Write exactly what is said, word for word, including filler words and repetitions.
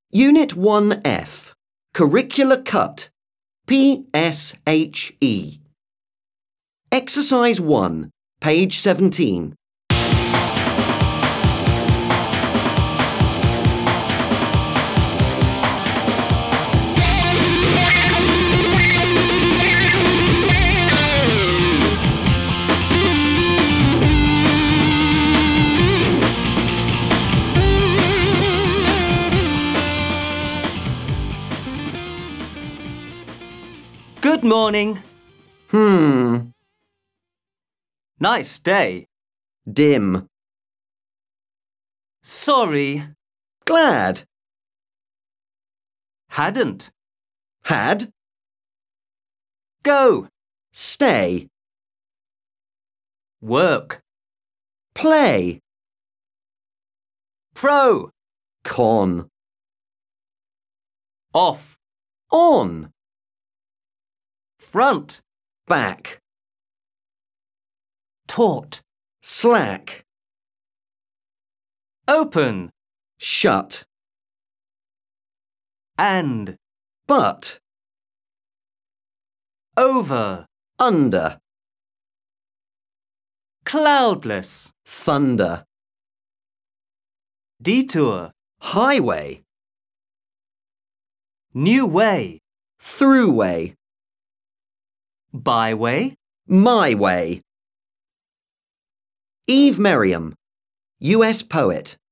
Unit one F. Curricular Cut. P S H E. Exercise one, page seventeen. Good morning. Hmm. Nice day. Dim. Sorry. Glad. Hadn't. Had. Go. Stay. Work. Play. Pro. Con. Off. On. Front. Back. Taut. Slack. Open. Shut. And. But. Over. Under. Cloudless. Thunder. Detour. Highway. New way. Throughway. Byway. My way. Eve Merriam, U S poet.